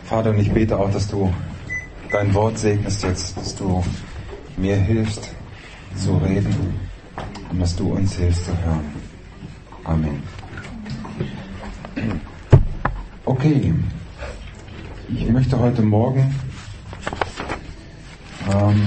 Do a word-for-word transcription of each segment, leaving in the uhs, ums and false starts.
Vater, und ich bete auch, dass du dein Wort segnest jetzt, dass du mir hilfst zu reden und dass du uns hilfst zu hören. Amen. Okay, ich möchte heute Morgen ähm,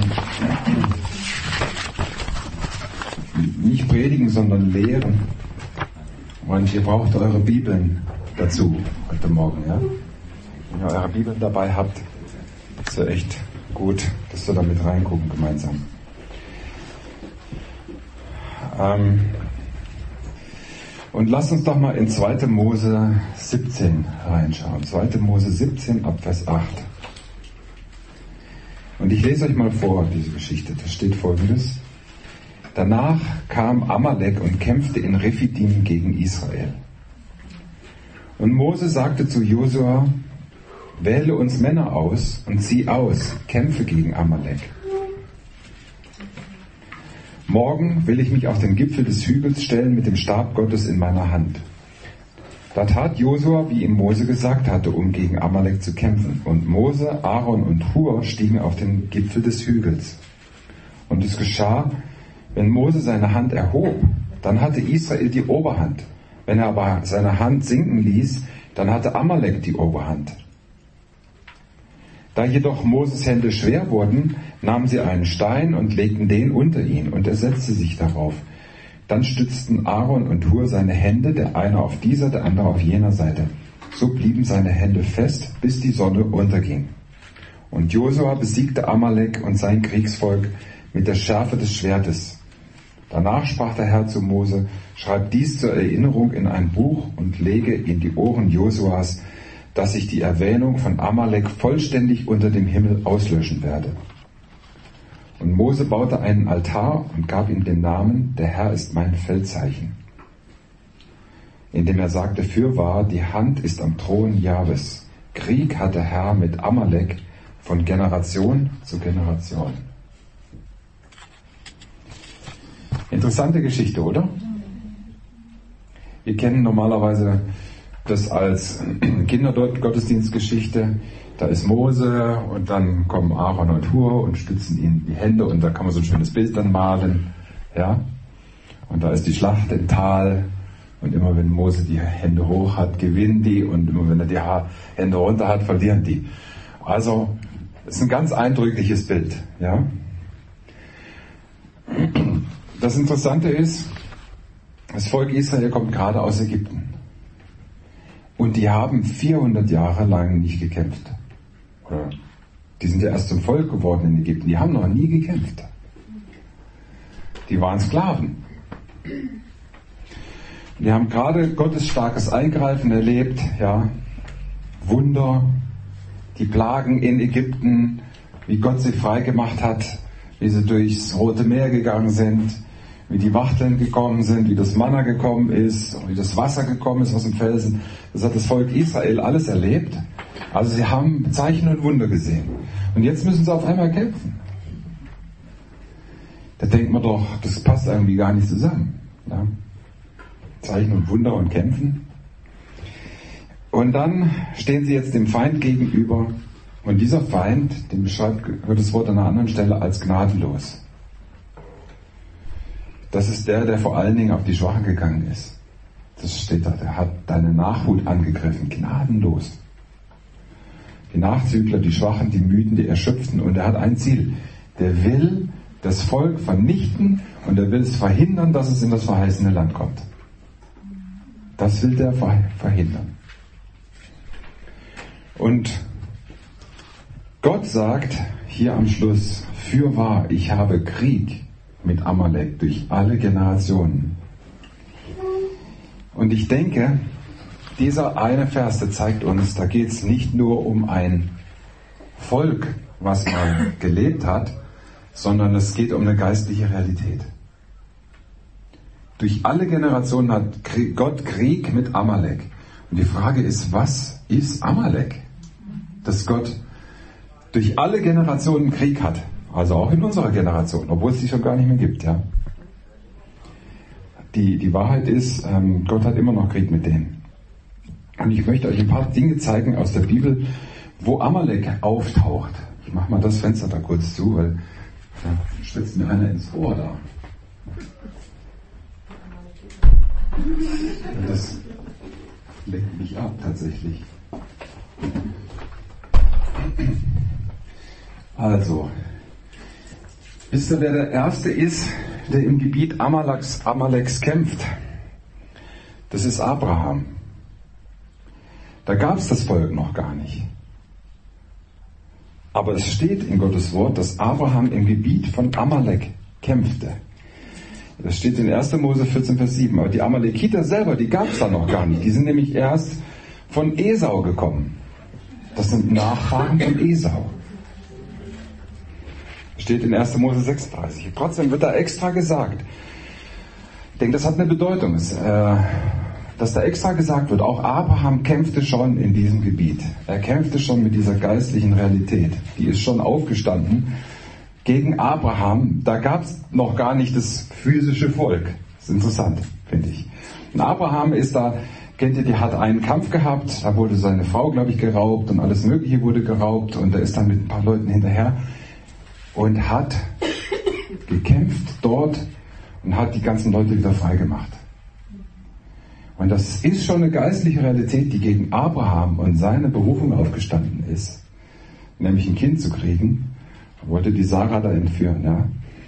nicht predigen, sondern lehren. Und ihr braucht eure Bibeln dazu heute Morgen, ja? Wenn ihr eure Bibeln dabei habt, ist ja echt gut, dass wir da mit reingucken gemeinsam. Ähm, und lasst uns doch mal in zweite Mose siebzehn reinschauen. zweite Mose siebzehn ab Vers acht. Und ich lese euch mal vor, diese Geschichte. Da steht Folgendes. Danach kam Amalek und kämpfte in Rephidim gegen Israel. Und Mose sagte zu Josua, wähle uns Männer aus und zieh aus, kämpfe gegen Amalek. Morgen will ich mich auf den Gipfel des Hügels stellen mit dem Stab Gottes in meiner Hand. Da tat Josua, wie ihm Mose gesagt hatte, um gegen Amalek zu kämpfen. Und Mose, Aaron und Hur stiegen auf den Gipfel des Hügels. Und es geschah, wenn Mose seine Hand erhob, dann hatte Israel die Oberhand. Wenn er aber seine Hand sinken ließ, dann hatte Amalek die Oberhand. Da jedoch Moses Hände schwer wurden, nahmen sie einen Stein und legten den unter ihn, und er setzte sich darauf. Dann stützten Aaron und Hur seine Hände, der eine auf dieser, der andere auf jener Seite. So blieben seine Hände fest, bis die Sonne unterging. Und Josua besiegte Amalek und sein Kriegsvolk mit der Schärfe des Schwertes. Danach sprach der Herr zu Mose, schreib dies zur Erinnerung in ein Buch und lege in die Ohren Josuas, dass ich die Erwähnung von Amalek vollständig unter dem Himmel auslöschen werde. Und Mose baute einen Altar und gab ihm den Namen, der Herr ist mein Feldzeichen. Indem er sagte, fürwahr, die Hand ist am Thron Jahwes. Krieg hat der Herr mit Amalek von Generation zu Generation. Interessante Geschichte, oder? Wir kennen normalerweise das als Kindergottesdienstgeschichte. Da ist Mose und dann kommen Aaron und Hur und stützen ihm die Hände und da kann man so ein schönes Bild dann malen. Ja? Und da ist die Schlacht im Tal und immer wenn Mose die Hände hoch hat, gewinnen die und immer wenn er die Hände runter hat, verlieren die. Also, das ist ein ganz eindrückliches Bild. Ja? Das Interessante ist, das Volk Israel kommt gerade aus Ägypten. Und die haben vierhundert Jahre lang nicht gekämpft. Oder die sind ja erst zum Volk geworden in Ägypten. Die haben noch nie gekämpft. Die waren Sklaven. Die haben gerade Gottes starkes Eingreifen erlebt, ja, Wunder, die Plagen in Ägypten, wie Gott sie frei gemacht hat, wie sie durchs Rote Meer gegangen sind, wie die Wachteln gekommen sind, wie das Manna gekommen ist, wie das Wasser gekommen ist aus dem Felsen. Das hat das Volk Israel alles erlebt. Also sie haben Zeichen und Wunder gesehen. Und jetzt müssen sie auf einmal kämpfen. Da denkt man doch, das passt irgendwie gar nicht zusammen. Ja? Zeichen und Wunder und kämpfen. Und dann stehen sie jetzt dem Feind gegenüber. Und dieser Feind, den beschreibt Gottes Wort an einer anderen Stelle als gnadenlos. Das ist der, der vor allen Dingen auf die Schwachen gegangen ist. Das steht da, der hat deine Nachhut angegriffen, gnadenlos. Die Nachzügler, die Schwachen, die Müden, die Erschöpften. Und er hat ein Ziel. Der will das Volk vernichten und er will es verhindern, dass es in das verheißene Land kommt. Das will der verhindern. Und Gott sagt hier am Schluss, fürwahr, ich habe Krieg mit Amalek durch alle Generationen. Und ich denke, dieser eine Vers, der zeigt uns, da geht es nicht nur um ein Volk, was mal gelebt hat, sondern es geht um eine geistliche Realität. Durch alle Generationen hat Gott Krieg mit Amalek. Und die Frage ist, was ist Amalek? Dass Gott durch alle Generationen Krieg hat. Also auch in unserer Generation, obwohl es die schon gar nicht mehr gibt, ja. Die, die Wahrheit ist, ähm, Gott hat immer noch Krieg mit denen. Und ich möchte euch ein paar Dinge zeigen aus der Bibel, wo Amalek auftaucht. Ich mache mal das Fenster da kurz zu, weil da schwitzt mir einer ins Ohr da. Und das lenkt mich ab tatsächlich. Also, wisst ihr, wer der Erste ist, der im Gebiet Amaleks, Amaleks kämpft? Das ist Abraham. Da gab es das Volk noch gar nicht. Aber es steht in Gottes Wort, dass Abraham im Gebiet von Amalek kämpfte. Das steht in erster Mose vierzehn, Vers sieben. Aber die Amalekiter selber, die gab es da noch gar nicht. Die sind nämlich erst von Esau gekommen. Das sind Nachfahren von Esau. Steht in erster Mose sechsunddreißig. Trotzdem wird da extra gesagt. Ich denke, das hat eine Bedeutung. Es, äh, dass da extra gesagt wird, auch Abraham kämpfte schon in diesem Gebiet. Er kämpfte schon mit dieser geistlichen Realität. Die ist schon aufgestanden gegen Abraham. Da gab es noch gar nicht das physische Volk. Das ist interessant, finde ich. Und Abraham ist da, kennt ihr, die hat einen Kampf gehabt. Da wurde seine Frau, glaube ich, geraubt und alles Mögliche wurde geraubt. Und er ist dann mit ein paar Leuten hinterher und hat gekämpft dort und hat die ganzen Leute wieder freigemacht. Und das ist schon eine geistliche Realität, die gegen Abraham und seine Berufung aufgestanden ist. Nämlich ein Kind zu kriegen. Er wollte die Sarah da entführen, ja.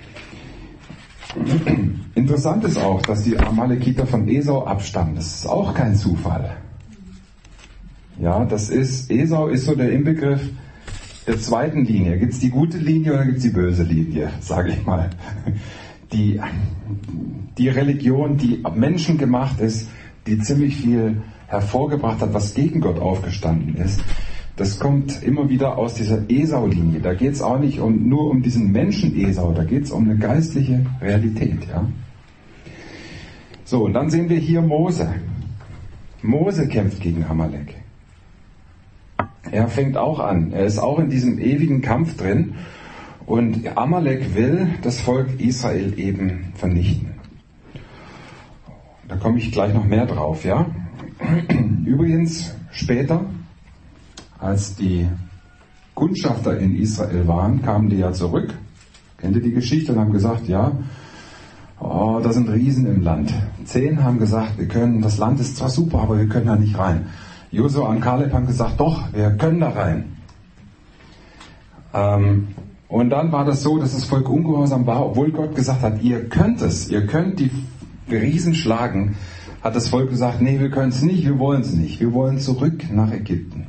Interessant ist auch, dass die Amalekiter von Esau abstammen. Das ist auch kein Zufall. Ja, das ist, Esau ist so der Inbegriff der zweiten Linie. Gibt es die gute Linie oder gibt es die böse Linie, sage ich mal. Die, die Religion, die menschengemacht ist, die ziemlich viel hervorgebracht hat, was gegen Gott aufgestanden ist, das kommt immer wieder aus dieser Esau-Linie. Da geht es auch nicht um, nur um diesen Menschen Esau, da geht es um eine geistliche Realität. Ja? So, und dann sehen wir hier Mose. Mose kämpft gegen Amalek. Er fängt auch an. Er ist auch in diesem ewigen Kampf drin. Und Amalek will das Volk Israel eben vernichten. Da komme ich gleich noch mehr drauf, ja. Übrigens, später, als die Kundschafter in Israel waren, kamen die ja zurück. Kennt ihr die Geschichte? Und haben gesagt, ja, oh, da sind Riesen im Land. Zehn haben gesagt, wir können, das Land ist zwar super, aber wir können da nicht rein. Josua und Kaleb haben gesagt, doch, wir können da rein. Ähm, und dann war das so, dass das Volk ungehorsam war, obwohl Gott gesagt hat, ihr könnt es, ihr könnt die Riesen schlagen, hat das Volk gesagt, nee, wir können es nicht, wir wollen es nicht, wir wollen zurück nach Ägypten.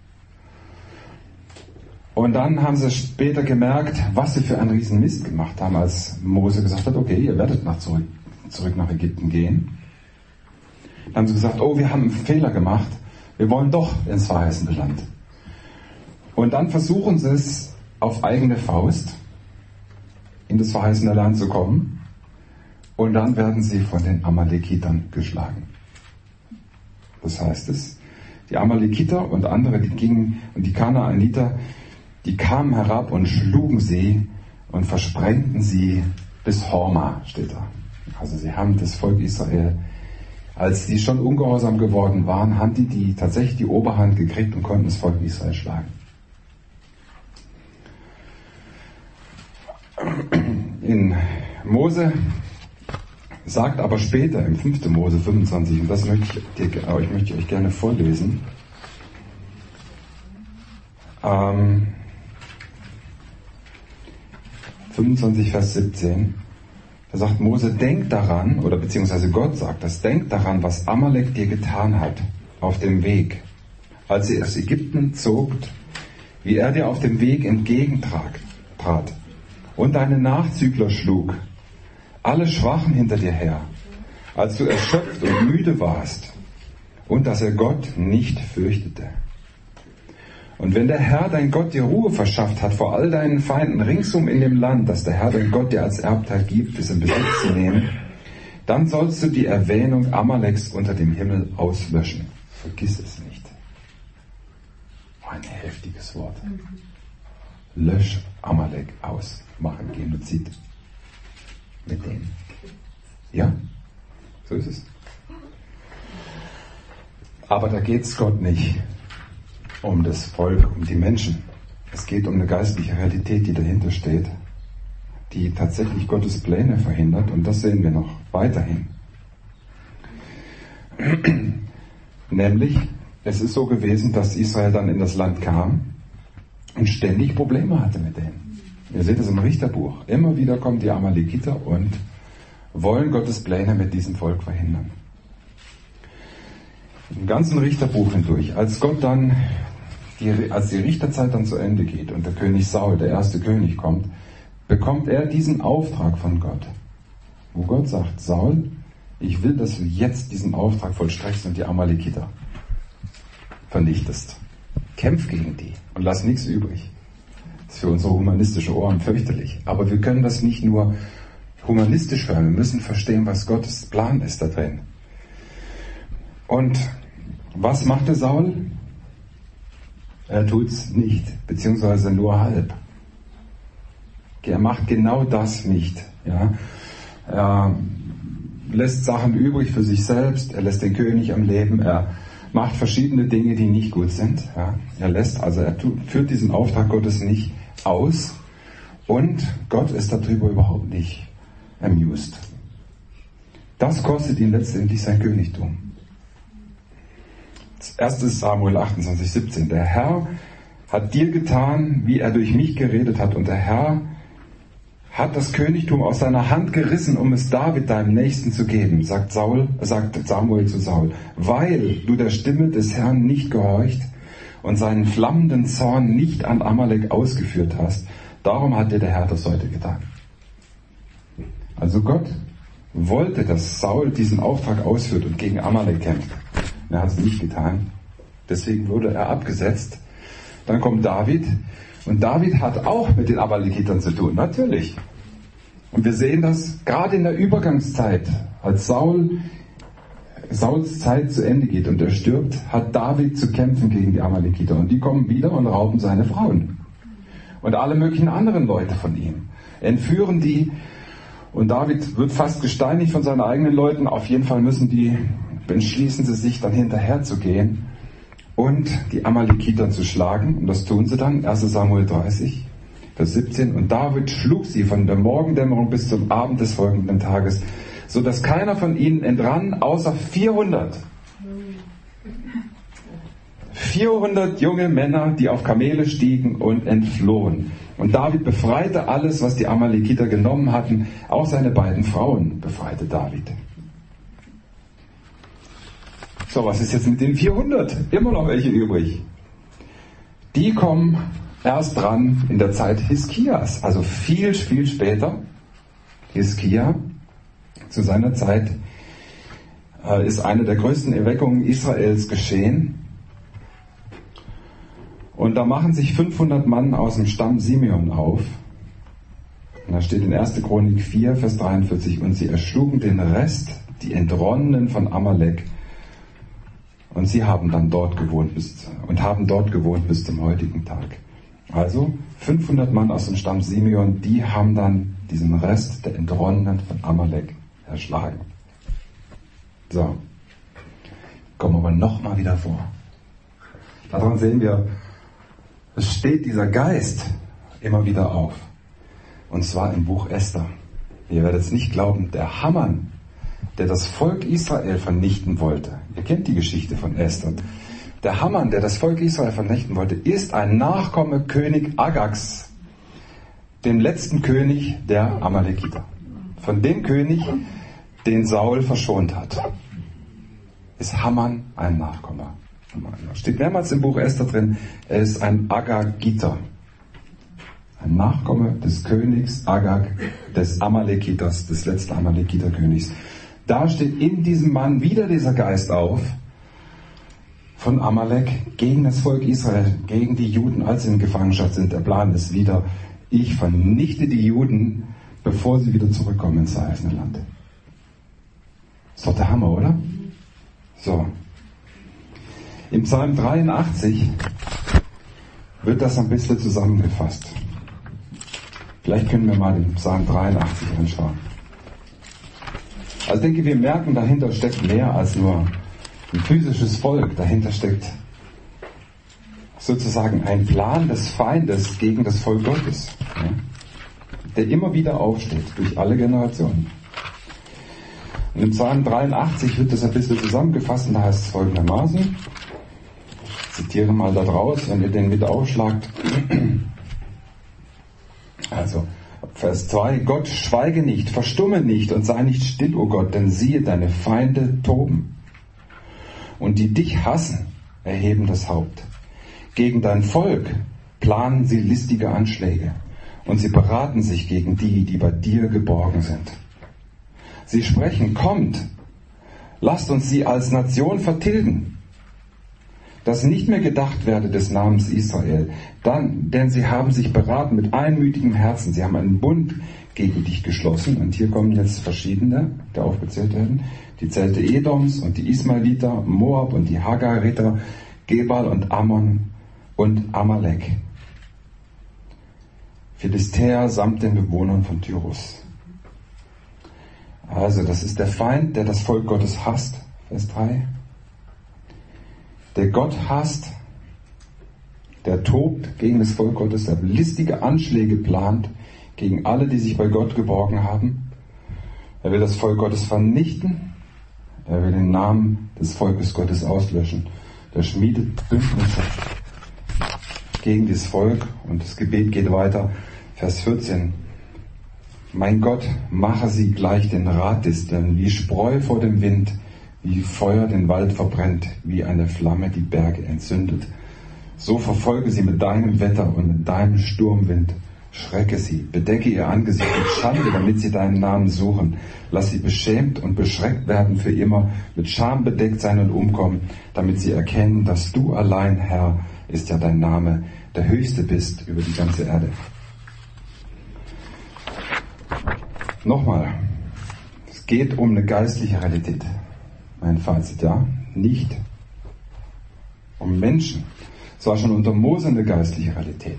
Und dann haben sie später gemerkt, was sie für einen riesen Mist gemacht haben, als Mose gesagt hat, okay, ihr werdet nach zurück, zurück nach Ägypten gehen. Dann haben sie gesagt, oh, wir haben einen Fehler gemacht, wir wollen doch ins verheißene Land. Und dann versuchen sie es auf eigene Faust, in das verheißene Land zu kommen. Und dann werden sie von den Amalekitern geschlagen. Das heißt es, die Amalekiter und andere, die gingen, und die Kanaaniter, die kamen herab und schlugen sie und versprengten sie bis Horma, steht da. Also sie haben das Volk Israel, als die schon ungehorsam geworden waren, haben die, die tatsächlich die Oberhand gekriegt und konnten das Volk Israel schlagen. In Mose sagt aber später im fünften Mose fünfundzwanzig, und das möchte ich, dir, ich möchte euch gerne vorlesen, ähm, fünfundzwanzig, Vers siebzehn, da sagt Mose, denk daran, oder beziehungsweise Gott sagt das, denk daran, was Amalek dir getan hat auf dem Weg, als er aus Ägypten zog, wie er dir auf dem Weg entgegentrat und deine Nachzügler schlug, alle Schwachen hinter dir her, als du erschöpft und müde warst, und dass er Gott nicht fürchtete. Und wenn der Herr, dein Gott, dir Ruhe verschafft hat vor all deinen Feinden ringsum in dem Land, das der Herr, dein Gott, dir als Erbteil gibt, es in Besitz zu nehmen, dann sollst du die Erwähnung Amaleks unter dem Himmel auslöschen. Vergiss es nicht. Oh, ein heftiges Wort. Lösch Amalek aus. Mach ein Genozid mit denen. Ja, so ist es. Aber da geht's Gott nicht um das Volk, um die Menschen. Es geht um eine geistliche Realität, die dahinter steht, die tatsächlich Gottes Pläne verhindert, und das sehen wir noch weiterhin. Nämlich, es ist so gewesen, dass Israel dann in das Land kam und ständig Probleme hatte mit denen. Ihr seht es im Richterbuch. Immer wieder kommen die Amalekiter und wollen Gottes Pläne mit diesem Volk verhindern. Im ganzen Richterbuch hindurch, als Gott dann, die, als die Richterzeit dann zu Ende geht und der König Saul, der erste König, kommt, bekommt er diesen Auftrag von Gott, wo Gott sagt: Saul, ich will, dass du jetzt diesen Auftrag vollstreckst und die Amalekiter vernichtest. Kämpf gegen die und lass nichts übrig. Das ist für unsere humanistische Ohren fürchterlich. Aber wir können das nicht nur humanistisch hören, wir müssen verstehen, was Gottes Plan ist da drin. Und was machte Saul? Er tut's nicht, beziehungsweise nur halb. Er macht genau das nicht. Ja? Er lässt Sachen übrig für sich selbst, er lässt den König am Leben, er macht verschiedene Dinge, die nicht gut sind. Ja? Er lässt, also er tut, führt diesen Auftrag Gottes nicht aus, und Gott ist darüber überhaupt nicht amused. Das kostet ihn letztendlich sein Königtum. Das erste ist Samuel achtundzwanzig, siebzehn. Der Herr hat dir getan, wie er durch mich geredet hat, und der Herr hat das Königtum aus seiner Hand gerissen, um es David, deinem Nächsten, zu geben, sagt Saul, sagt Samuel zu Saul, weil du der Stimme des Herrn nicht gehorcht und seinen flammenden Zorn nicht an Amalek ausgeführt hast. Darum hat dir der Herr das heute getan. Also Gott wollte, dass Saul diesen Auftrag ausführt und gegen Amalek kämpft. Er hat es nicht getan. Deswegen wurde er abgesetzt. Dann kommt David. Und David hat auch mit den Amalekitern zu tun, natürlich. Und wir sehen das gerade in der Übergangszeit, als Saul, Sauls Zeit zu Ende geht und er stirbt, hat David zu kämpfen gegen die Amalekiter. Und die kommen wieder und rauben seine Frauen. Und alle möglichen anderen Leute von ihm. Entführen die. Und David wird fast gesteinigt von seinen eigenen Leuten. Auf jeden Fall müssen die, entschließen sie sich dann hinterher zu gehen und die Amalekiter zu schlagen. Und das tun sie dann. erster Samuel dreißig, Vers siebzehn. Und David schlug sie von der Morgendämmerung bis zum Abend des folgenden Tages, so dass keiner von ihnen entrann, außer vierhundert. vierhundert junge Männer, die auf Kamele stiegen und entflohen. Und David befreite alles, was die Amalekiter genommen hatten. Auch seine beiden Frauen befreite David. So, was ist jetzt mit den vierhundert? Immer noch welche übrig. Die kommen erst dran in der Zeit Hiskias, also viel, viel später. Hiskia, zu seiner Zeit, äh, ist eine der größten Erweckungen Israels geschehen. Und da machen sich fünfhundert Mann aus dem Stamm Simeon auf. Und da steht in erster Chronik vier, Vers dreiundvierzig, und sie erschlugen den Rest, die Entronnenen von Amalek. Und sie haben dann dort gewohnt bis, und haben dort gewohnt bis zum heutigen Tag. Also fünfhundert Mann aus dem Stamm Simeon, die haben dann diesen Rest der Entronnenen von Amalek erschlagen. So, kommen wir aber nochmal wieder vor. Daran sehen wir, es steht dieser Geist immer wieder auf. Und zwar im Buch Esther. Ihr werdet es nicht glauben, der Haman, der das Volk Israel vernichten wollte. Ihr kennt die Geschichte von Esther. Der Haman, der das Volk Israel vernichten wollte, ist ein Nachkomme König Agags, dem letzten König der Amalekiter. Von dem König, den Saul verschont hat, ist Haman ein Nachkomme. Steht mehrmals im Buch Esther drin, er ist ein Agagiter. Ein Nachkomme des Königs Agag, des Amalekiters, des letzten Amalekiterkönigs. Da steht in diesem Mann wieder dieser Geist auf von Amalek gegen das Volk Israel, gegen die Juden, als sie in Gefangenschaft sind. Der Plan ist wieder, ich vernichte die Juden, bevor sie wieder zurückkommen ins verheißene Land. Ist doch der Hammer, oder? So. Im Psalm dreiundachtzig wird das ein bisschen zusammengefasst. Vielleicht können wir mal den Psalm dreiundachtzig anschauen. Also ich denke, wir merken, dahinter steckt mehr als nur ein physisches Volk. Dahinter steckt sozusagen ein Plan des Feindes gegen das Volk Gottes, ja, der immer wieder aufsteht durch alle Generationen. Und im Psalm dreiundachtzig wird das ein bisschen zusammengefasst und da heißt es folgendermaßen, ich zitiere mal da draus, wenn ihr den mit aufschlagt. Also, Vers zwei, Gott, schweige nicht, verstumme nicht und sei nicht still, o Gott, denn siehe, deine Feinde toben. Und die dich hassen, erheben das Haupt. Gegen dein Volk planen sie listige Anschläge und sie beraten sich gegen die, die bei dir geborgen sind. Sie sprechen, kommt, lasst uns sie als Nation vertilgen, dass nicht mehr gedacht werde des Namens Israel, dann, denn sie haben sich beraten mit einmütigem Herzen, sie haben einen Bund gegen dich geschlossen und hier kommen jetzt verschiedene, die aufgezählt werden, die Zelte Edoms und die Ismaeliter, Moab und die Hagariter, Gebal und Ammon und Amalek. Philistäer samt den Bewohnern von Tyrus. Also, das ist der Feind, der das Volk Gottes hasst, Vers drei. Der Gott hasst, der tobt gegen das Volk Gottes, der listige Anschläge plant gegen alle, die sich bei Gott geborgen haben. Er will das Volk Gottes vernichten. Er will den Namen des Volkes Gottes auslöschen. Der schmiedet Bündnisse gegen das Volk und das Gebet geht weiter. Vers vierzehn. Mein Gott, mache sie gleich den Ratdisteln, wie Spreu vor dem Wind, wie Feuer den Wald verbrennt, wie eine Flamme die Berge entzündet. So verfolge sie mit deinem Wetter und mit deinem Sturmwind. Schrecke sie, bedecke ihr Angesicht mit Schande, damit sie deinen Namen suchen. Lass sie beschämt und beschreckt werden für immer, mit Scham bedeckt sein und umkommen, damit sie erkennen, dass du allein, Herr, ist ja dein Name, der Höchste bist über die ganze Erde. Nochmal, es geht um eine geistliche Realität. Mein Fazit, ja, nicht um Menschen. Es war schon unter Mose eine geistliche Realität.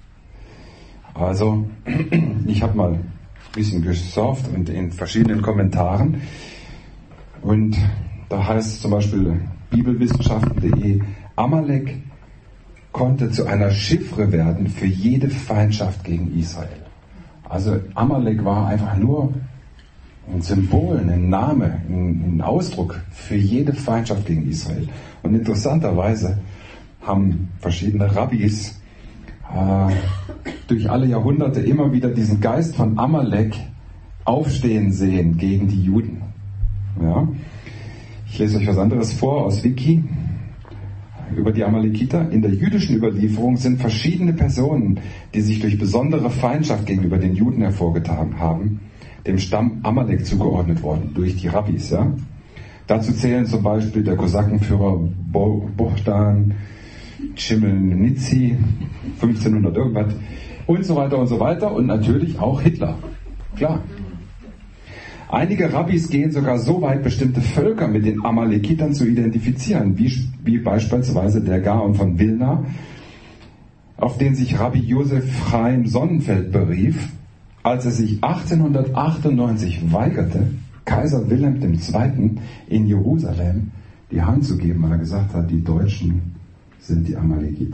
Also, ich habe mal ein bisschen gesurft und in verschiedenen Kommentaren und da heißt es zum Beispiel bibelwissenschaften punkt de, Amalek konnte zu einer Chiffre werden für jede Feindschaft gegen Israel. Also Amalek war einfach nur ein Symbol, ein Name, ein Ausdruck für jede Feindschaft gegen Israel. Und interessanterweise haben verschiedene Rabbis äh, durch alle Jahrhunderte immer wieder diesen Geist von Amalek aufstehen sehen gegen die Juden. Ja? Ich lese euch was anderes vor aus Wiki über die Amalekiter. In der jüdischen Überlieferung sind verschiedene Personen, die sich durch besondere Feindschaft gegenüber den Juden hervorgetan haben, dem Stamm Amalek zugeordnet worden, durch die Rabbis. Ja? Dazu zählen zum Beispiel der Kosakenführer Bo- Bohdan Chmelnytsky, fünfzehnhundert irgendwas, und so weiter und so weiter, und natürlich auch Hitler. Klar. Einige Rabbis gehen sogar so weit, bestimmte Völker mit den Amalekitern zu identifizieren, wie, wie beispielsweise der Gaon von Vilna, auf den sich Rabbi Josef Chaim Sonnenfeld berief, als er sich achtzehnhundertachtundneunzig weigerte, Kaiser Wilhelm der Zweite. In Jerusalem die Hand zu geben, weil er gesagt hat, die Deutschen sind die Amalekiter.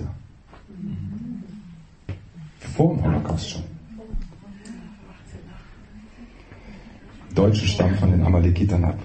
Vor dem Holocaust schon. Deutsche stammen von den Amalekitern ab.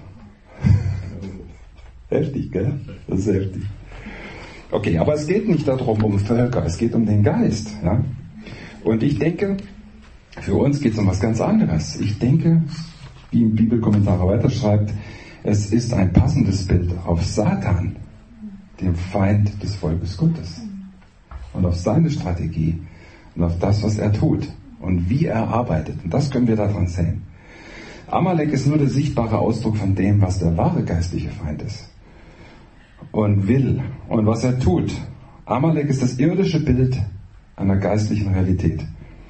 Heftig, gell? Das ist heftig. Okay, aber es geht nicht darum, um Völker, es geht um den Geist. Ja? Und ich denke, für uns geht es um was ganz anderes. Ich denke, wie im Bibelkommentar weiterschreibt, es ist ein passendes Bild auf Satan, dem Feind des Volkes Gottes. Und auf seine Strategie und auf das, was er tut und wie er arbeitet. Und das können wir daran sehen. Amalek ist nur der sichtbare Ausdruck von dem, was der wahre geistliche Feind ist und will und was er tut. Amalek ist das irdische Bild einer geistlichen Realität.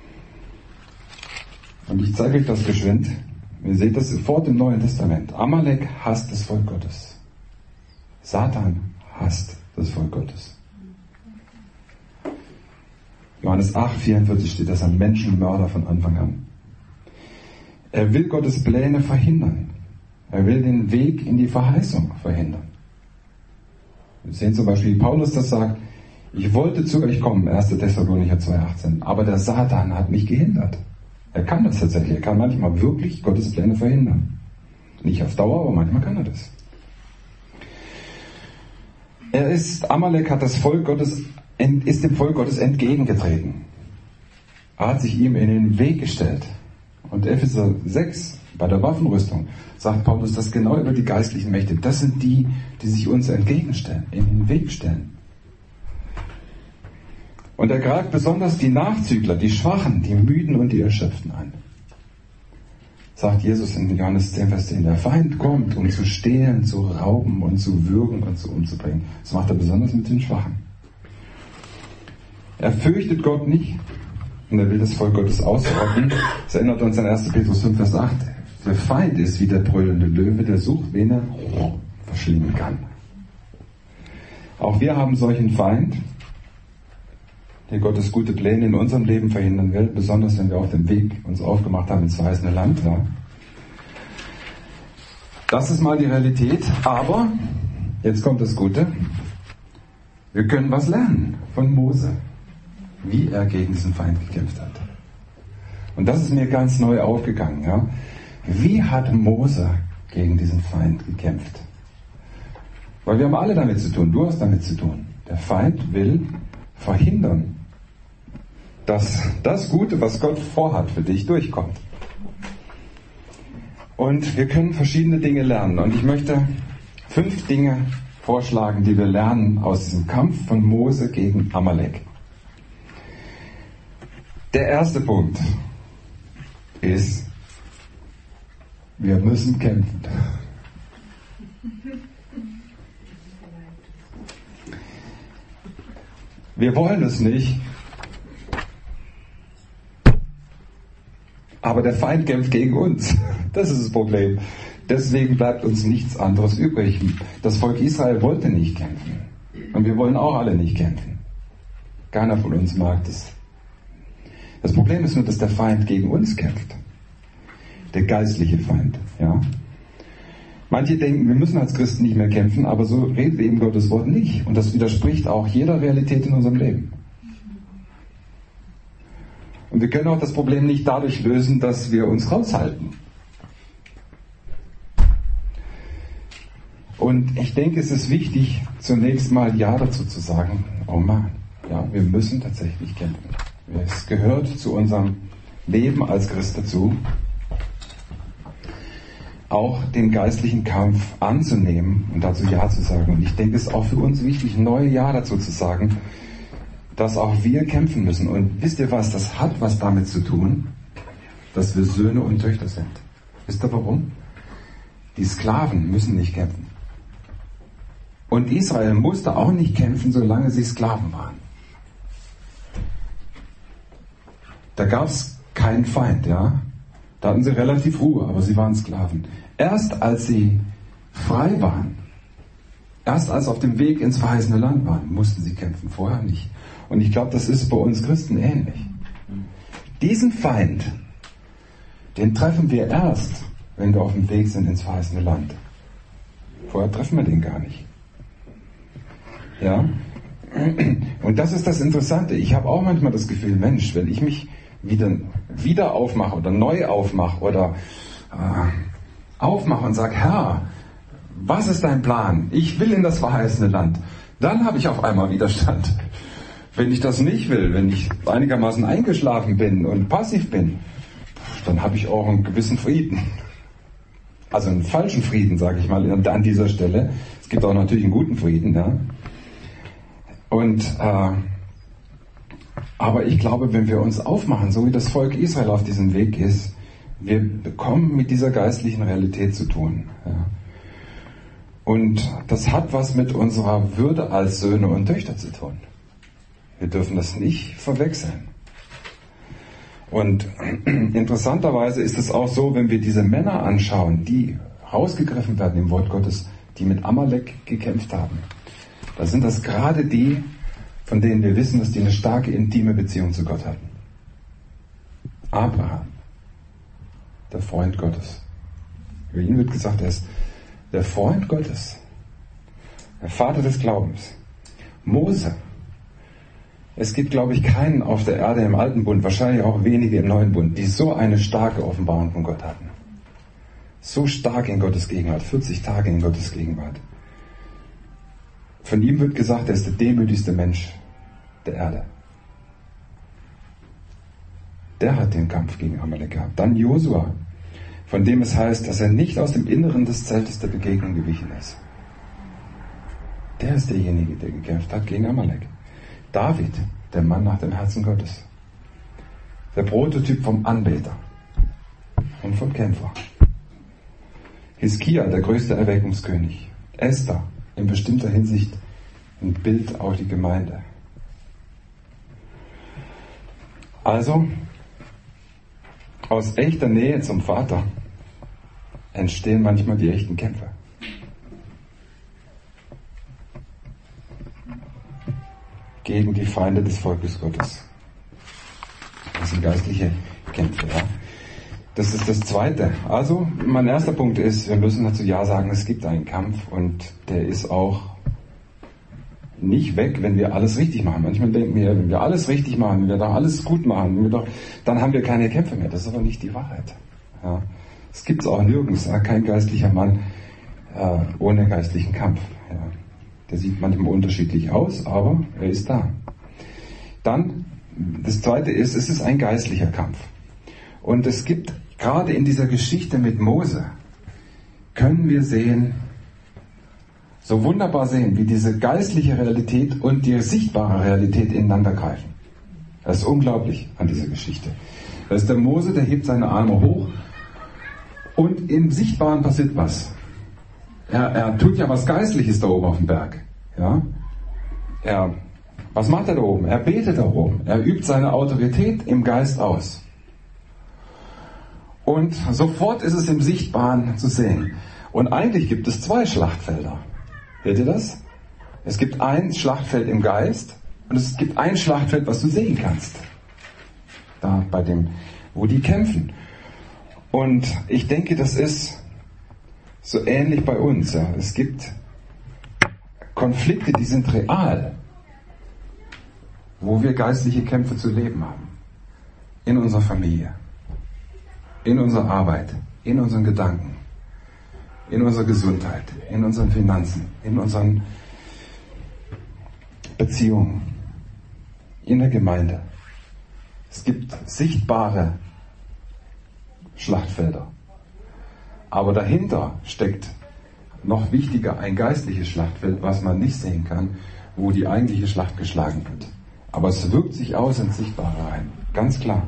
Und ich zeige euch das geschwind. Ihr seht das sofort im Neuen Testament. Amalek hasst das Volk Gottes. Satan hasst das Volk Gottes. Johannes acht, vierundvierzig steht, das ist ein Menschenmörder von Anfang an. Er will Gottes Pläne verhindern. Er will den Weg in die Verheißung verhindern. Wir sehen zum Beispiel, wie Paulus das sagt, Ich wollte zu euch kommen, erster Thessalonicher zwei achtzehn, aber der Satan hat mich gehindert. Er kann das tatsächlich. Er kann manchmal wirklich Gottes Pläne verhindern. Nicht auf Dauer, aber manchmal kann er das. Er ist, Amalek hat das Volk Gottes, ist dem Volk Gottes entgegengetreten. Er hat sich ihm in den Weg gestellt. Und Epheser sechs, bei der Waffenrüstung, sagt Paulus das genau über die geistlichen Mächte. Das sind die, die sich uns entgegenstellen, in den Weg stellen. Und er greift besonders die Nachzügler, die Schwachen, die Müden und die Erschöpften an. Sagt Jesus in Johannes zehn, Vers zehn, der Feind kommt, um zu stehlen, zu rauben und zu würgen und zu umzubringen. Das macht er besonders mit den Schwachen. Er fürchtet Gott nicht und er will das Volk Gottes ausrotten. Das erinnert uns an erster Petrus fünf, Vers acht. Der Feind ist wie der brüllende Löwe, der sucht, wen er verschlingen kann. Auch wir haben solchen Feind, der Gottes gute Pläne in unserem Leben verhindern will, besonders wenn wir auf dem Weg uns aufgemacht haben ins verheißene Land. Ja. Das ist mal die Realität, aber, jetzt kommt das Gute, wir können was lernen von Mose, wie er gegen diesen Feind gekämpft hat. Und das ist mir ganz neu aufgegangen. Ja. Wie hat Mose gegen diesen Feind gekämpft? Weil wir haben alle damit zu tun, du hast damit zu tun. Der Feind will verhindern, dass das Gute, was Gott vorhat für dich, durchkommt. Und wir können verschiedene Dinge lernen. Und ich möchte fünf Dinge vorschlagen, die wir lernen aus diesem Kampf von Mose gegen Amalek. Der erste Punkt ist, wir müssen kämpfen. Wir wollen es nicht, aber der Feind kämpft gegen uns. Das ist das Problem. Deswegen bleibt uns nichts anderes übrig. Das Volk Israel wollte nicht kämpfen. Und wir wollen auch alle nicht kämpfen. Keiner von uns mag das. Das Problem ist nur, dass der Feind gegen uns kämpft. Der geistliche Feind. Ja. Manche denken, wir müssen als Christen nicht mehr kämpfen, aber so redet eben Gottes Wort nicht. Und das widerspricht auch jeder Realität in unserem Leben. Und wir können auch das Problem nicht dadurch lösen, dass wir uns raushalten. Und ich denke, es ist wichtig, zunächst mal Ja dazu zu sagen. Oh Mann, ja, wir müssen tatsächlich kämpfen. Es gehört zu unserem Leben als Christ dazu, auch den geistlichen Kampf anzunehmen und dazu Ja zu sagen. Und ich denke, es ist auch für uns wichtig, neu Ja dazu zu sagen, dass auch wir kämpfen müssen. Und wisst ihr was, das hat was damit zu tun, dass wir Söhne und Töchter sind. Wisst ihr warum? Die Sklaven müssen nicht kämpfen. Und Israel musste auch nicht kämpfen, solange sie Sklaven waren. Da gab es keinen Feind, ja. Da hatten sie relativ Ruhe, aber sie waren Sklaven. Erst als sie frei waren, erst als sie auf dem Weg ins verheißene Land waren, mussten sie kämpfen, vorher nicht. Und ich glaube, das ist bei uns Christen ähnlich. Diesen Feind, den treffen wir erst, wenn wir auf dem Weg sind ins verheißene Land. Vorher treffen wir den gar nicht. Ja? Und das ist das Interessante. Ich habe auch manchmal das Gefühl, Mensch, wenn ich mich wieder, wieder aufmache oder neu aufmache oder äh, aufmache und sage, Herr, was ist dein Plan? Ich will in das verheißene Land. Dann habe ich auf einmal Widerstand. Wenn ich das nicht will, wenn ich einigermaßen eingeschlafen bin und passiv bin, dann habe ich auch einen gewissen Frieden. Also einen falschen Frieden, sage ich mal an dieser Stelle. Es gibt auch natürlich einen guten Frieden, ja. Und äh, aber ich glaube, wenn wir uns aufmachen, so wie das Volk Israel auf diesem Weg ist, wir bekommen mit dieser geistlichen Realität zu tun. Ja. Und das hat was mit unserer Würde als Söhne und Töchter zu tun. Wir dürfen das nicht verwechseln. Und interessanterweise ist es auch so, wenn wir diese Männer anschauen, die rausgegriffen werden im Wort Gottes, die mit Amalek gekämpft haben. Da sind das gerade die, von denen wir wissen, dass die eine starke, intime Beziehung zu Gott hatten. Abraham, der Freund Gottes. Über ihn wird gesagt, er ist der Freund Gottes, der Vater des Glaubens. Mose, Es gibt, glaube ich, keinen auf der Erde im Alten Bund, wahrscheinlich auch wenige im Neuen Bund, die so eine starke Offenbarung von Gott hatten. So stark in Gottes Gegenwart, vierzig Tage in Gottes Gegenwart. Von ihm wird gesagt, er ist der demütigste Mensch der Erde. Der hat den Kampf gegen Amalek gehabt. Dann Josua, von dem es heißt, dass er nicht aus dem Inneren des Zeltes der Begegnung gewichen ist. Der ist derjenige, der gekämpft hat gegen Amalek. David, der Mann nach dem Herzen Gottes. Der Prototyp vom Anbeter und vom Kämpfer. Hiskia, der größte Erweckungskönig. Esther, in bestimmter Hinsicht ein Bild auf die Gemeinde. Also, aus echter Nähe zum Vater entstehen manchmal die echten Kämpfe. Gegen die Feinde des Volkes Gottes. Das sind geistliche Kämpfe. Ja? Das ist das Zweite. Also, mein erster Punkt ist, wir müssen dazu Ja sagen, es gibt einen Kampf und der ist auch nicht weg, wenn wir alles richtig machen. Manchmal denken wir, wenn wir alles richtig machen, wenn wir doch alles gut machen, wenn wir doch, dann haben wir keine Kämpfe mehr. Das ist aber nicht die Wahrheit. Ja? Es gibt es auch nirgends. Kein geistlicher Mann äh, ohne geistlichen Kampf. Ja? Der sieht manchmal unterschiedlich aus, aber er ist da. Dann, das Zweite ist, es ist ein geistlicher Kampf. Und es gibt, gerade in dieser Geschichte mit Mose, können wir sehen, so wunderbar sehen, wie diese geistliche Realität und die sichtbare Realität ineinander greifen. Das ist unglaublich an dieser Geschichte. Da ist der Mose, der hebt seine Arme hoch und im Sichtbaren passiert was. Er, er tut ja was Geistliches da oben auf dem Berg. Ja? Er, was macht er da oben? Er betet da oben. Er übt seine Autorität im Geist aus. Und sofort ist es im Sichtbaren zu sehen. Und eigentlich gibt es zwei Schlachtfelder. Hört ihr das? Es gibt ein Schlachtfeld im Geist und es gibt ein Schlachtfeld, was du sehen kannst. Da bei dem, wo die kämpfen. Und ich denke, das ist so ähnlich bei uns. Ja. Es gibt Konflikte, die sind real, wo wir geistliche Kämpfe zu leben haben. In unserer Familie, in unserer Arbeit, in unseren Gedanken, in unserer Gesundheit, in unseren Finanzen, in unseren Beziehungen, in der Gemeinde. Es gibt sichtbare Schlachtfelder. Aber dahinter steckt noch wichtiger ein geistliches Schlachtfeld, was man nicht sehen kann, wo die eigentliche Schlacht geschlagen wird. Aber es wirkt sich aus ins Sichtbare rein. Ganz klar.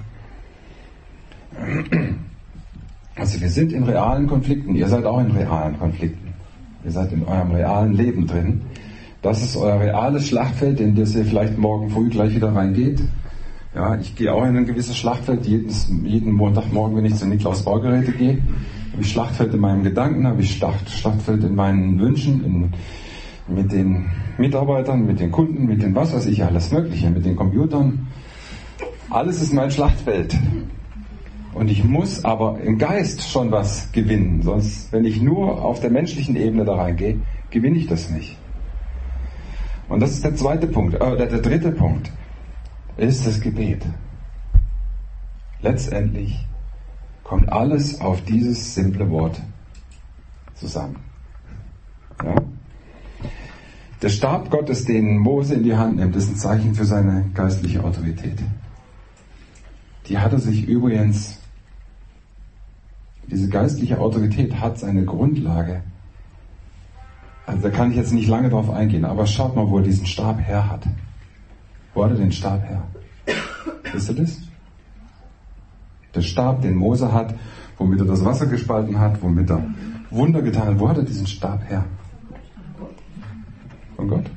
Also wir sind in realen Konflikten. Ihr seid auch in realen Konflikten. Ihr seid in eurem realen Leben drin. Das ist euer reales Schlachtfeld, in das ihr vielleicht morgen früh gleich wieder reingeht. Ja, ich gehe auch in ein gewisses Schlachtfeld. Jedes, jeden Montagmorgen, wenn ich zu Niklaus Baugeräte gehe, habe ich Schlachtfeld in meinen Gedanken, habe ich Schlacht, Schlachtfeld in meinen Wünschen, in, mit den Mitarbeitern, mit den Kunden, mit den was weiß ich, alles Mögliche, mit den Computern. Alles ist mein Schlachtfeld. Und ich muss aber im Geist schon was gewinnen. Sonst, wenn ich nur auf der menschlichen Ebene da reingehe, gewinne ich das nicht. Und das ist der zweite Punkt. Äh, der, der dritte Punkt ist das Gebet. Letztendlich kommt alles auf dieses simple Wort zusammen. Ja? Der Stab Gottes, den Mose in die Hand nimmt, ist ein Zeichen für seine geistliche Autorität. Die hat er sich übrigens, diese geistliche Autorität hat seine Grundlage. Also da kann ich jetzt nicht lange drauf eingehen, aber schaut mal, wo er diesen Stab her hat. Wo hat er den Stab her? Wisst ihr das? Der Stab, den Mose hat, womit er das Wasser gespalten hat, womit er Wunder getan hat. Wo hat er diesen Stab her? Von Gott.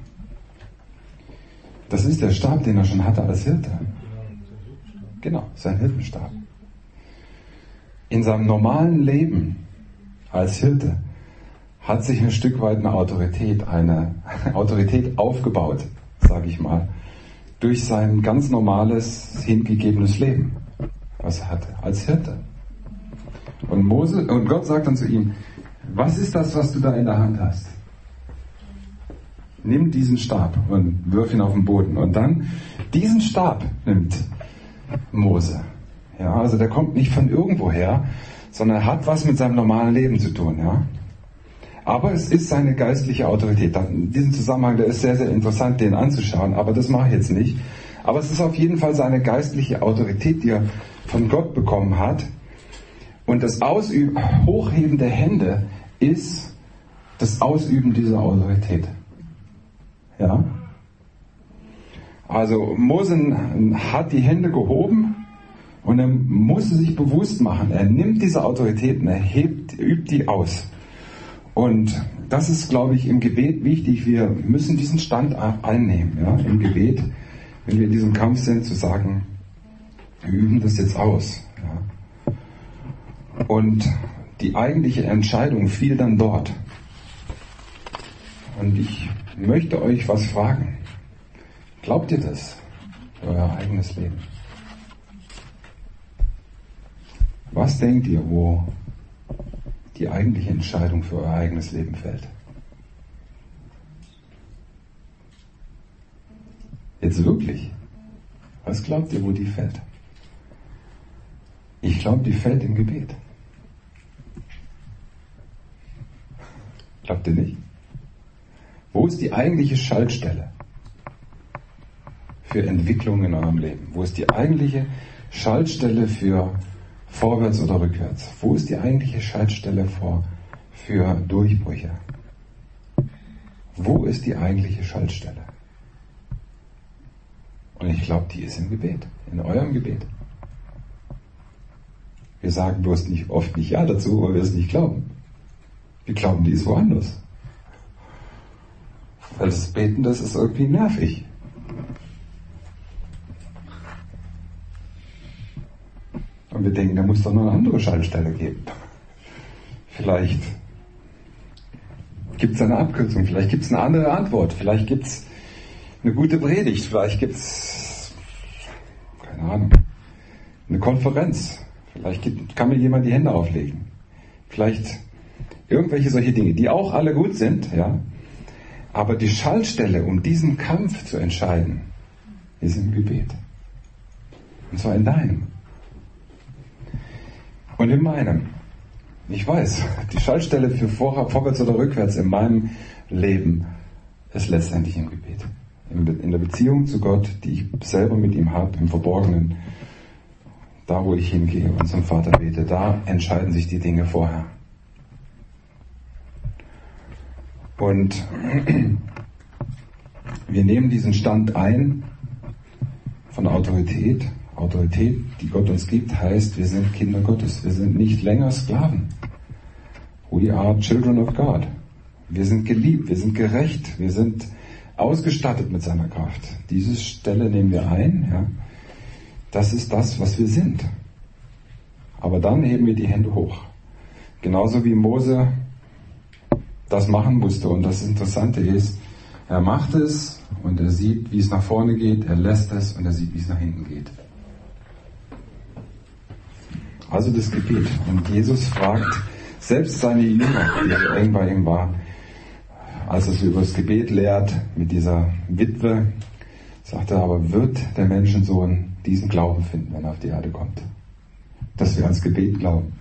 Das ist der Stab, den er schon hatte als Hirte. Genau, sein Hirtenstab. In seinem normalen Leben als Hirte hat sich ein Stück weit eine Autorität, eine Autorität aufgebaut, sage ich mal, durch sein ganz normales, hingegebenes Leben, was er hatte, als Hirte. Und Mose, und Gott sagt dann zu ihm, was ist das, was du da in der Hand hast? nimm diesen Stab und wirf ihn auf den Boden. Und dann diesen Stab nimmt Mose. Ja, also der kommt nicht von irgendwoher, sondern er hat was mit seinem normalen Leben zu tun. Ja. Aber es ist seine geistliche Autorität. In diesem Zusammenhang, der ist sehr, sehr interessant, den anzuschauen, aber das mache ich jetzt nicht. Aber es ist auf jeden Fall seine geistliche Autorität, die er von Gott bekommen hat. Und das Ausüben, Hochheben der Hände ist das Ausüben dieser Autorität. Ja? Also Mose hat die Hände gehoben und er musste sich bewusst machen, er nimmt diese Autorität und er hebt, übt die aus. Und das ist, glaube ich, im Gebet wichtig. Wir müssen diesen Stand einnehmen, ja, im Gebet, wenn wir in diesem Kampf sind, zu sagen, wir üben das jetzt aus. Ja. Und die eigentliche Entscheidung fiel dann dort. Und ich möchte euch was fragen. Glaubt ihr das für euer eigenes Leben? Was denkt ihr, wo die eigentliche Entscheidung für euer eigenes Leben fällt? Jetzt wirklich? Was glaubt ihr, wo die fällt? Ich glaube, die fällt im Gebet. Glaubt ihr nicht? Wo ist die eigentliche Schaltstelle für Entwicklung in eurem Leben? Wo ist die eigentliche Schaltstelle für vorwärts oder rückwärts? Wo ist die eigentliche Schaltstelle für, für Durchbrüche? Wo ist die eigentliche Schaltstelle? Und ich glaube, die ist im Gebet, in eurem Gebet. Wir sagen bloß nicht oft nicht Ja dazu, weil wir es nicht glauben. Wir glauben, die ist woanders. Weil das Beten, das ist irgendwie nervig. Und wir denken, da muss doch noch eine andere Schaltstelle geben. Vielleicht gibt es eine Abkürzung, vielleicht gibt es eine andere Antwort, vielleicht gibt es eine gute Predigt, vielleicht gibt es, keine Ahnung, eine Konferenz, vielleicht gibt, kann mir jemand die Hände auflegen, vielleicht irgendwelche solche Dinge, die auch alle gut sind, ja. Aber die Schaltstelle, um diesen Kampf zu entscheiden, ist im Gebet. Und zwar in deinem. Und in meinem. Ich weiß, die Schaltstelle für vor, vorwärts oder rückwärts in meinem Leben ist letztendlich im Gebet. In der Beziehung zu Gott, die ich selber mit ihm habe, im Verborgenen, da wo ich hingehe und zum Vater bete, da entscheiden sich die Dinge vorher. Und wir nehmen diesen Stand ein von Autorität. Autorität, die Gott uns gibt, heißt, wir sind Kinder Gottes. Wir sind nicht länger Sklaven. We are children of God. Wir sind geliebt, wir sind gerecht, wir sind ausgestattet mit seiner Kraft. Diese Stelle nehmen wir ein. Ja. Das ist das, was wir sind. Aber dann heben wir die Hände hoch. Genauso wie Mose das machen musste. Und das Interessante ist, er macht es und er sieht, wie es nach vorne geht, er lässt es und er sieht, wie es nach hinten geht. Also das Gebet. Und Jesus fragt selbst seine Jünger, die so eng bei ihm waren, als er so über das Gebet lehrt, mit dieser Witwe, sagt er, aber wird der Menschensohn diesen Glauben finden, wenn er auf die Erde kommt? Dass wir ans Gebet glauben.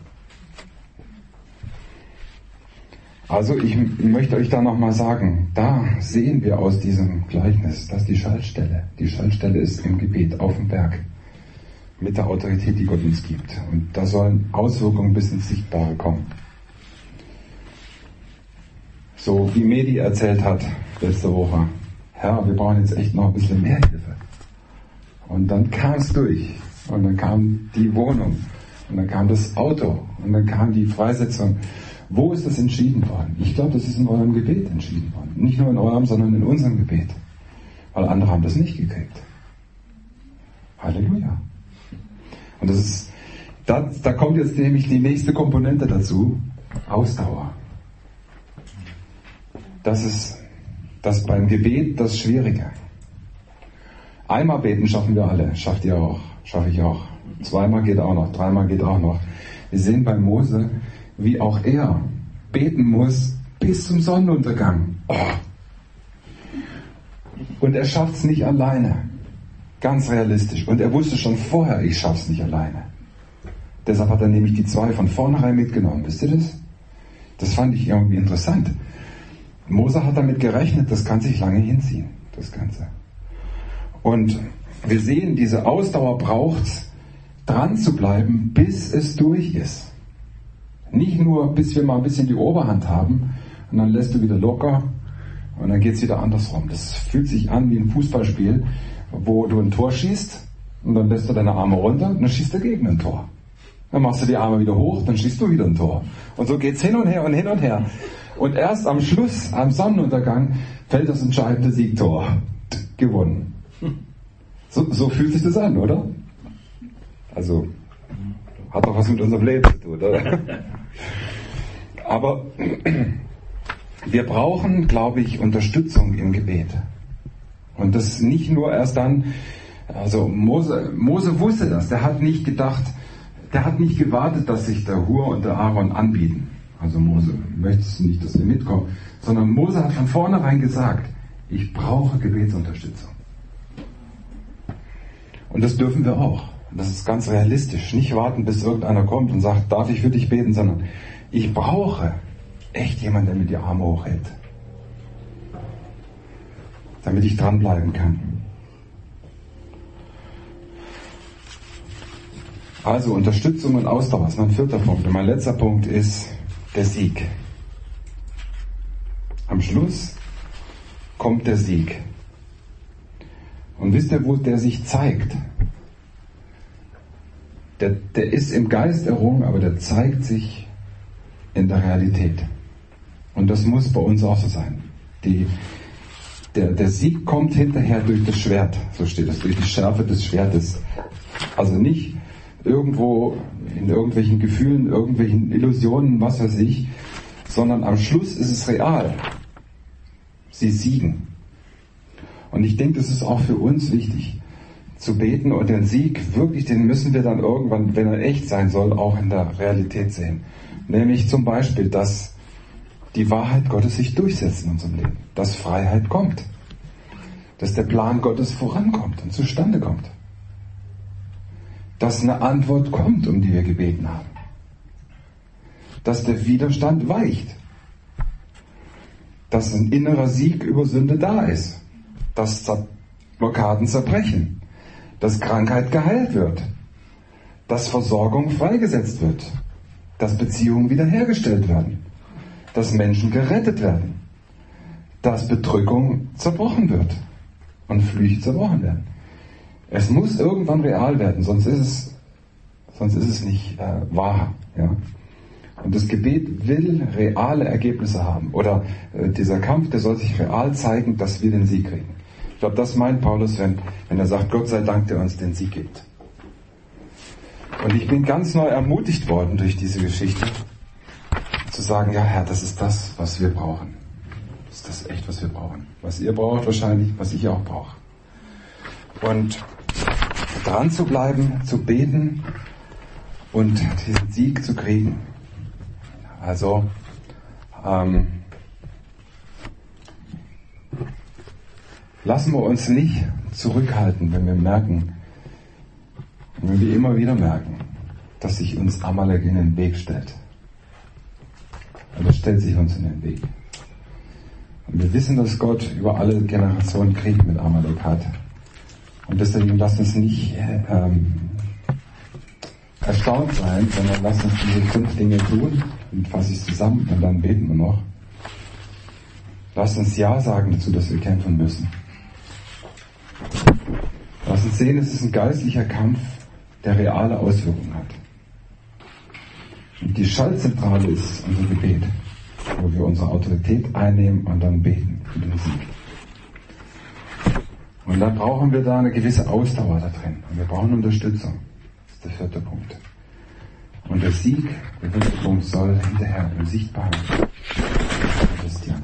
Also ich möchte euch da nochmal sagen, da sehen wir aus diesem Gleichnis, dass die Schaltstelle, die Schaltstelle ist im Gebet, auf dem Berg, mit der Autorität, die Gott uns gibt. Und da sollen Auswirkungen bis ins Sichtbare kommen. So wie Medi erzählt hat letzte Woche, Herr, wir brauchen jetzt echt noch ein bisschen mehr Hilfe. Und dann kam es durch. Und dann kam die Wohnung. Und dann kam das Auto. Und dann kam die Freisetzung. Wo ist das entschieden worden? Ich glaube, das ist in eurem Gebet entschieden worden. Nicht nur in eurem, sondern in unserem Gebet. Weil andere haben das nicht gekriegt. Halleluja. Und das ist, da, da kommt jetzt nämlich die nächste Komponente dazu. Ausdauer. Das ist das beim Gebet das Schwierige. Einmal beten schaffen wir alle. Schafft ihr auch. Schaffe ich auch. Zweimal geht auch noch. Dreimal geht auch noch. Wir sehen bei Mose, wie auch er beten muss bis zum Sonnenuntergang. Oh. Und er schafft es nicht alleine. Ganz realistisch. Und er wusste schon vorher, ich schaff's nicht alleine. Deshalb hat er nämlich die zwei von vornherein mitgenommen. Wisst ihr das? Das fand ich irgendwie interessant. Mose hat damit gerechnet, das kann sich lange hinziehen, das Ganze. Und wir sehen, diese Ausdauer braucht's, dran zu bleiben, bis es durch ist. Nicht nur, bis wir mal ein bisschen die Oberhand haben und dann lässt du wieder locker und dann geht's wieder andersrum. Das fühlt sich an wie ein Fußballspiel, wo du ein Tor schießt und dann lässt du deine Arme runter und dann schießt der Gegner ein Tor. Dann machst du die Arme wieder hoch, dann schießt du wieder ein Tor. Und so geht's hin und her und hin und her. Und erst am Schluss, am Sonnenuntergang, fällt das entscheidende Siegtor. Gewonnen. So, so fühlt sich das an, oder? Also, hat doch was mit unserem Leben zu tun, oder? Aber wir brauchen, glaube ich, Unterstützung im Gebet. Und das nicht nur erst dann, also Mose, Mose wusste das, der hat nicht gedacht, der hat nicht gewartet, dass sich der Hur und der Aaron anbieten. Also Mose, möchtest du nicht, dass wir mitkommen? Sondern Mose hat von vornherein gesagt, ich brauche Gebetsunterstützung. Und das dürfen wir auch. Das ist ganz realistisch. Nicht warten, bis irgendeiner kommt und sagt, darf ich für dich beten, sondern ich brauche echt jemanden, der mir die Arme hochhält. Damit ich dranbleiben kann. Also Unterstützung und Ausdauer ist mein vierter Punkt. Und mein letzter Punkt ist der Sieg. Am Schluss kommt der Sieg. Und wisst ihr, wo der sich zeigt? Der, der ist im Geist errungen, aber der zeigt sich in der Realität. Und das muss bei uns auch so sein. Die, der, der Sieg kommt hinterher durch das Schwert, so steht es, durch die Schärfe des Schwertes. Also nicht irgendwo in irgendwelchen Gefühlen, irgendwelchen Illusionen, was weiß ich, sondern am Schluss ist es real. Sie siegen. Und ich denke, das ist auch für uns wichtig, zu beten und den Sieg, wirklich, den müssen wir dann irgendwann, wenn er echt sein soll, auch in der Realität sehen. Nämlich zum Beispiel, dass die Wahrheit Gottes sich durchsetzt in unserem Leben, dass Freiheit kommt, dass der Plan Gottes vorankommt und zustande kommt, dass eine Antwort kommt, um die wir gebeten haben, dass der Widerstand weicht, dass ein innerer Sieg über Sünde da ist, dass Blockaden zerbrechen, dass Krankheit geheilt wird, dass Versorgung freigesetzt wird, dass Beziehungen wiederhergestellt werden, dass Menschen gerettet werden, dass Bedrückung zerbrochen wird und Flüche zerbrochen werden. Es muss irgendwann real werden, sonst ist es, sonst ist es nicht äh, wahr. Ja? Und das Gebet will reale Ergebnisse haben. Oder äh, dieser Kampf, der soll sich real zeigen, dass wir den Sieg kriegen. Ich glaube, das meint Paulus, wenn, wenn er sagt, Gott sei Dank, der uns den Sieg gibt. Und ich bin ganz neu ermutigt worden durch diese Geschichte, zu sagen, ja Herr, das ist das, was wir brauchen. Das ist das echt, was wir brauchen. Was ihr braucht wahrscheinlich, was ich auch brauche. Und dran zu bleiben, zu beten und diesen Sieg zu kriegen. Also, ähm, lassen wir uns nicht zurückhalten, wenn wir merken, wenn wir immer wieder merken, dass sich uns Amalek in den Weg stellt. Oder stellt sich uns in den Weg. Und wir wissen, dass Gott über alle Generationen Krieg mit Amalek hat. Und deswegen lasst uns nicht ähm, erstaunt sein, sondern lasst uns diese fünf Dinge tun. Und fasse ich es zusammen und dann beten wir noch. Lasst uns Ja sagen dazu, dass wir kämpfen müssen. Lasst uns sehen, es ist ein geistlicher Kampf, der reale Auswirkungen hat. Und die Schaltzentrale ist unser Gebet, wo wir unsere Autorität einnehmen und dann beten für den Sieg. Und dann brauchen wir da eine gewisse Ausdauer da drin. Und wir brauchen Unterstützung. Das ist der vierte Punkt. Und der Sieg, der vierte Punkt, soll hinterher im Sichtbaren manifestieren.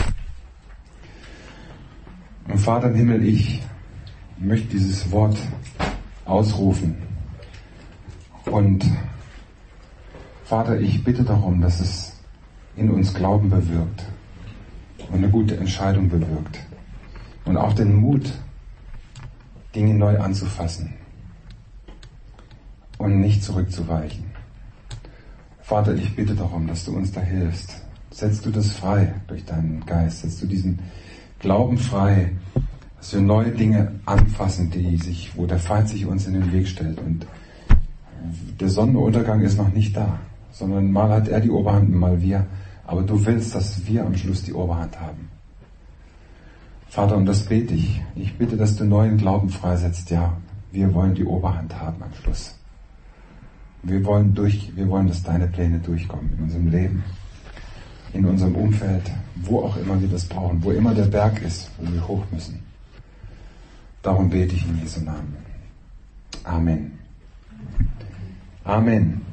Und Vater im Himmel, ich möchte dieses Wort ausrufen. Und Vater, ich bitte darum, dass es in uns Glauben bewirkt und eine gute Entscheidung bewirkt. und auch den Mut, Dinge neu anzufassen und nicht zurückzuweichen. Vater, ich bitte darum, dass du uns da hilfst. Setzt du das frei durch deinen Geist, setzt du diesen Glauben frei, dass wir neue Dinge anfassen, die sich, wo der Feind sich uns in den Weg stellt. Und der Sonnenuntergang ist noch nicht da, sondern mal hat er die Oberhand, mal wir. Aber du willst, dass wir am Schluss die Oberhand haben. Vater, und das bete ich. Ich bitte, dass du neuen Glauben freisetzt. Ja, wir wollen die Oberhand haben am Schluss. Wir wollen durch, wir wollen, dass deine Pläne durchkommen in unserem Leben, in unserem Umfeld, wo auch immer wir das brauchen, wo immer der Berg ist, wo wir hoch müssen. Darum bete ich in Jesu Namen. Amen. Amen.